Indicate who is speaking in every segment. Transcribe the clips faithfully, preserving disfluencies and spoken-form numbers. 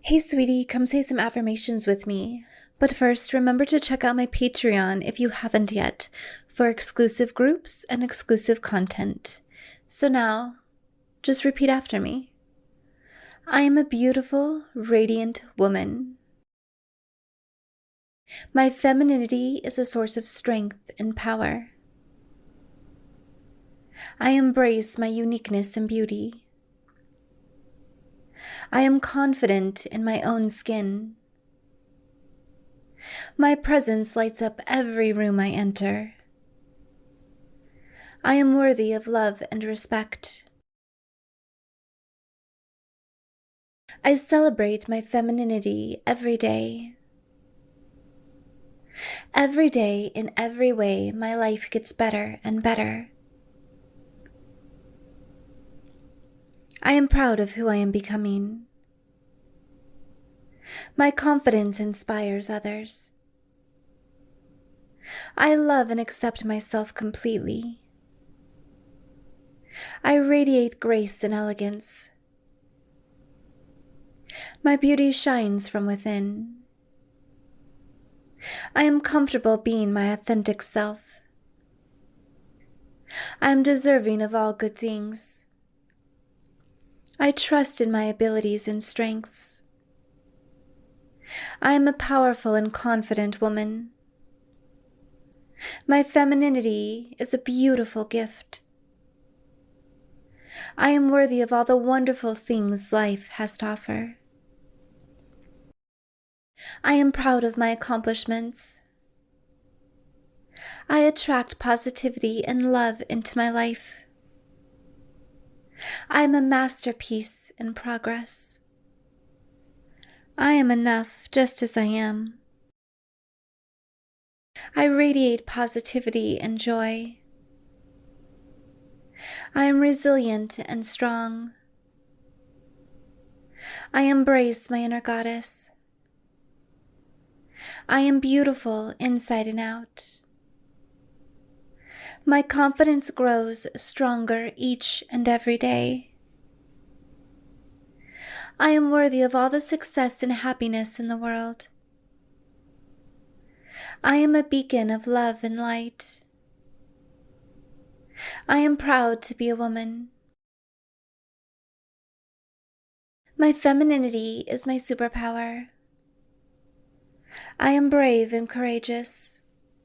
Speaker 1: Hey, sweetie, come say some affirmations with me. But first, remember to check out my Patreon if you haven't yet for exclusive groups and exclusive content. So now, just repeat after me. I am a beautiful, radiant woman. My femininity is a source of strength and power. I embrace my uniqueness and beauty. I am confident in my own skin. My presence lights up every room I enter. I am worthy of love and respect. I celebrate my femininity every day. Every day, in every way, my life gets better and better. I am proud of who I am becoming. My confidence inspires others. I love and accept myself completely. I radiate grace and elegance. My beauty shines from within. I am comfortable being my authentic self. I am deserving of all good things. I trust in my abilities and strengths. I am a powerful and confident woman. My femininity is a beautiful gift. I am worthy of all the wonderful things life has to offer. I am proud of my accomplishments. I attract positivity and love into my life. I am a masterpiece in progress. I am enough just as I am. I radiate positivity and joy. I am resilient and strong. I embrace my inner goddess. I am beautiful inside and out. My confidence grows stronger each and every day. I am worthy of all the success and happiness in the world. I am a beacon of love and light. I am proud to be a woman. My femininity is my superpower. I am brave and courageous.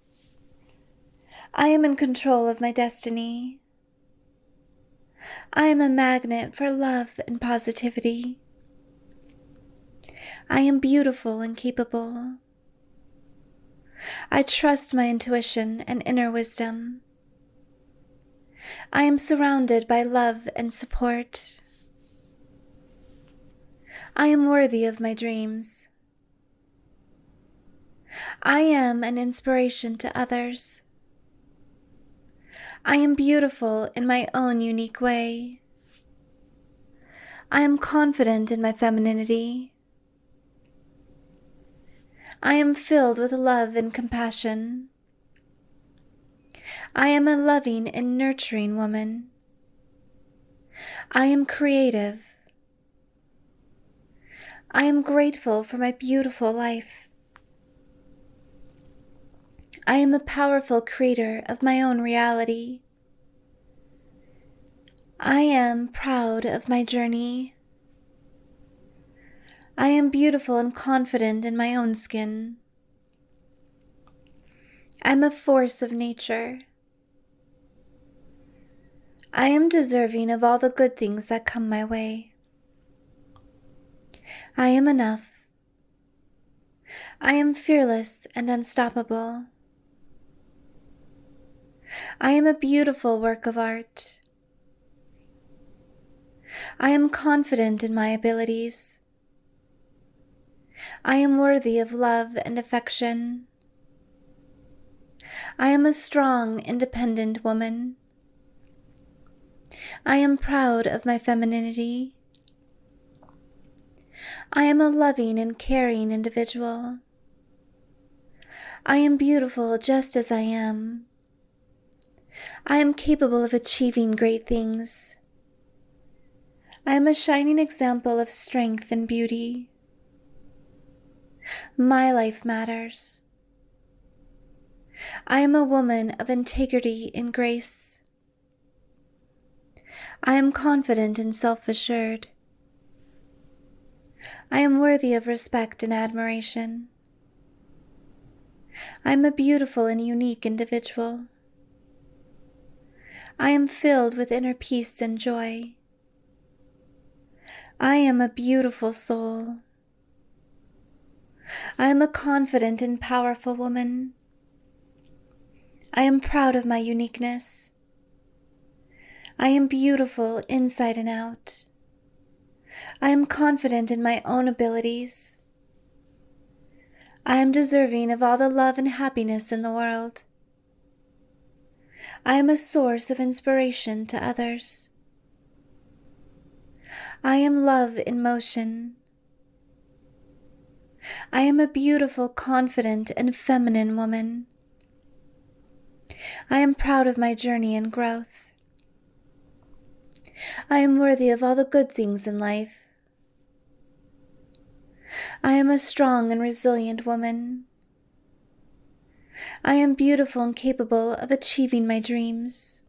Speaker 1: I am in control of my destiny. I am a magnet for love and positivity. I am beautiful and capable. I trust my intuition and inner wisdom. I am surrounded by love and support. I am worthy of my dreams. I am an inspiration to others. I am beautiful in my own unique way. I am confident in my femininity. I am filled with love and compassion. I am a loving and nurturing woman. I am creative. I am grateful for my beautiful life. I am a powerful creator of my own reality. I am proud of my journey. I am beautiful and confident in my own skin. I am a force of nature. I am deserving of all the good things that come my way. I am enough. I am fearless and unstoppable. I am a beautiful work of art. I am confident in my abilities. I am worthy of love and affection. I am a strong, independent woman. I am proud of my femininity. I am a loving and caring individual. I am beautiful just as I am. I am capable of achieving great things. I am a shining example of strength and beauty. My life matters. I am a woman of integrity and grace. I am confident and self-assured. I am worthy of respect and admiration. I am a beautiful and unique individual. I am filled with inner peace and joy. I am a beautiful soul. I am a confident and powerful woman. I am proud of my uniqueness. I am beautiful inside and out. I am confident in my own abilities. I am deserving of all the love and happiness in the world. I am a source of inspiration to others. I am love in motion. I am a beautiful, confident, and feminine woman. I am proud of my journey and growth. I am worthy of all the good things in life. I am a strong and resilient woman. I am beautiful and capable of achieving my dreams.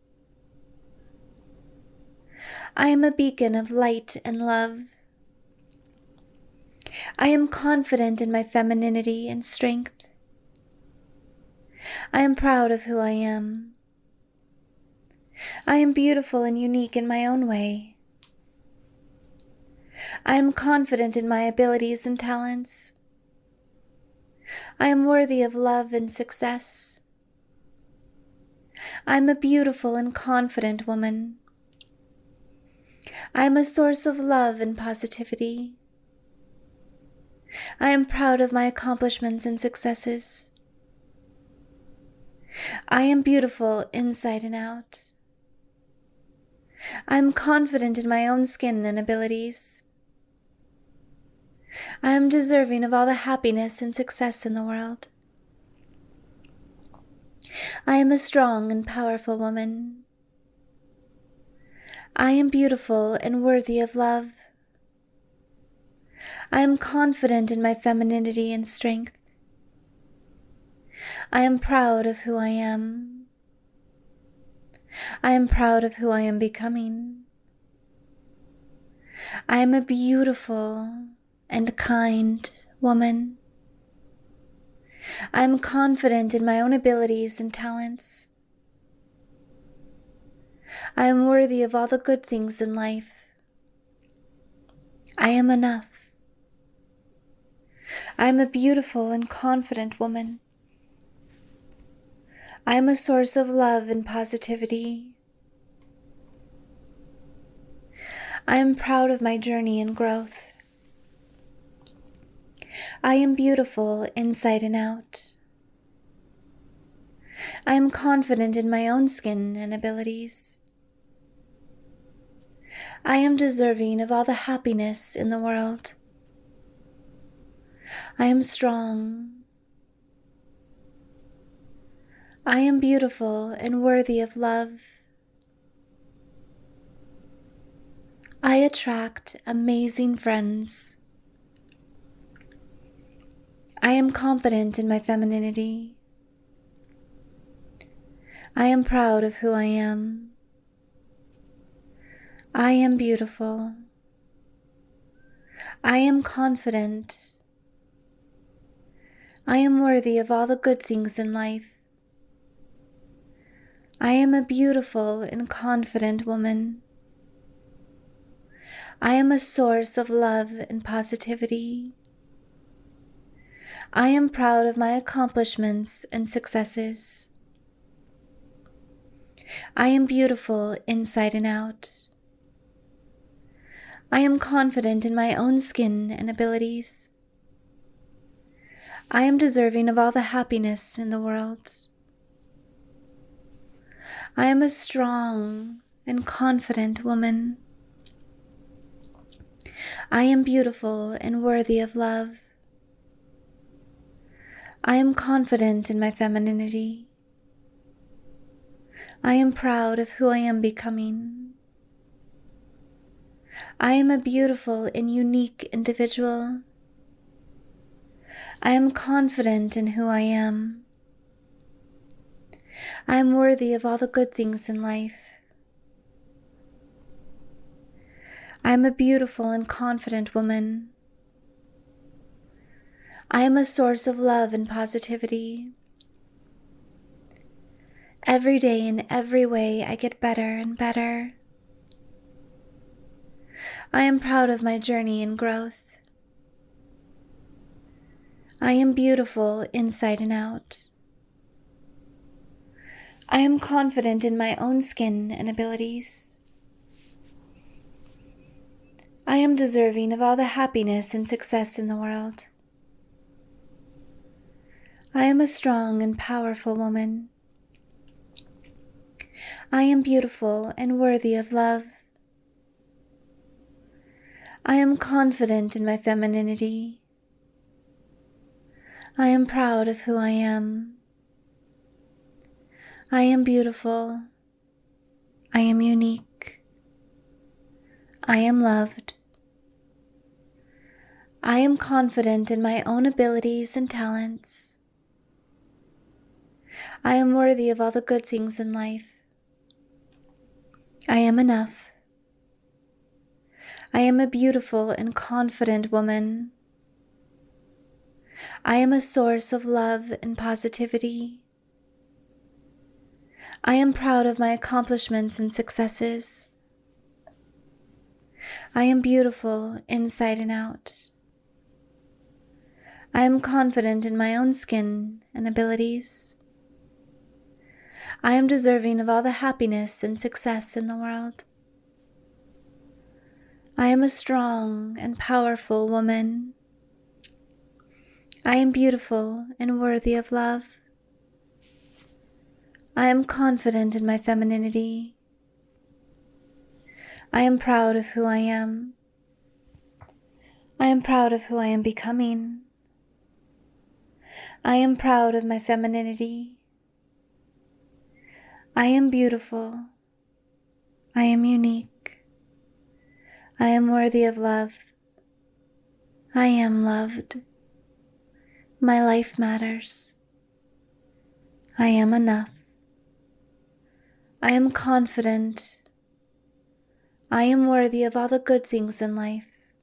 Speaker 1: I am a beacon of light and love. I am confident in my femininity and strength. I am proud of who I am. I am beautiful and unique in my own way. I am confident in my abilities and talents. I am worthy of love and success. I am a beautiful and confident woman. I am a source of love and positivity. I am proud of my accomplishments and successes. I am beautiful inside and out. I am confident in my own skin and abilities. I am deserving of all the happiness and success in the world. I am a strong and powerful woman. I am beautiful and worthy of love. I am confident in my femininity and strength. I am proud of who I am. I am proud of who I am becoming. I am a beautiful and kind woman. I am confident in my own abilities and talents. I am worthy of all the good things in life. I am enough. I am a beautiful and confident woman. I am a source of love and positivity. I am proud of my journey and growth. I am beautiful inside and out. I am confident in my own skin and abilities. I am deserving of all the happiness in the world. I am strong. I am beautiful and worthy of love. I attract amazing friends. I am confident in my femininity. I am proud of who I am. I am beautiful. I am confident. I am worthy of all the good things in life. I am a beautiful and confident woman. I am a source of love and positivity. I am proud of my accomplishments and successes. I am beautiful inside and out. I am confident in my own skin and abilities. I am deserving of all the happiness in the world. I am a strong and confident woman. I am beautiful and worthy of love. I am confident in my femininity. I am proud of who I am becoming. I am a beautiful and unique individual. I am confident in who I am. I am worthy of all the good things in life. I am a beautiful and confident woman. I am a source of love and positivity. Every day in every way, I get better and better. I am proud of my journey and growth. I am beautiful inside and out. I am confident in my own skin and abilities. I am deserving of all the happiness and success in the world. I am a strong and powerful woman. I am beautiful and worthy of love. I am confident in my femininity. I am proud of who I am. I am beautiful. I am unique. I am loved. I am confident in my own abilities and talents. I am worthy of all the good things in life. I am enough. I am a beautiful and confident woman. I am a source of love and positivity. I am proud of my accomplishments and successes. I am beautiful inside and out. I am confident in my own skin and abilities. I am deserving of all the happiness and success in the world. I am a strong and powerful woman. I am beautiful and worthy of love. I am confident in my femininity. I am proud of who I am. I am proud of who I am becoming. I am proud of my femininity. I am beautiful. I am unique. I am worthy of love. I am loved. My life matters. I am enough. I am confident. I am worthy of all the good things in life.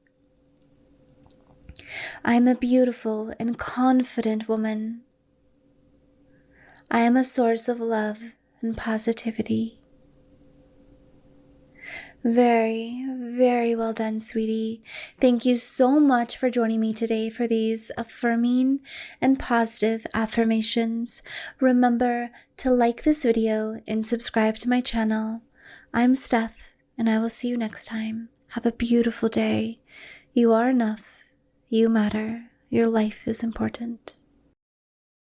Speaker 1: I am a beautiful and confident woman. I am a source of love and positivity. Very, very well done, sweetie. Thank you so much for joining me today for these affirming and positive affirmations. Remember to like this video and subscribe to my channel. I'm Steph, and I will see you next time. Have a beautiful day. You are enough. You matter. Your life is important.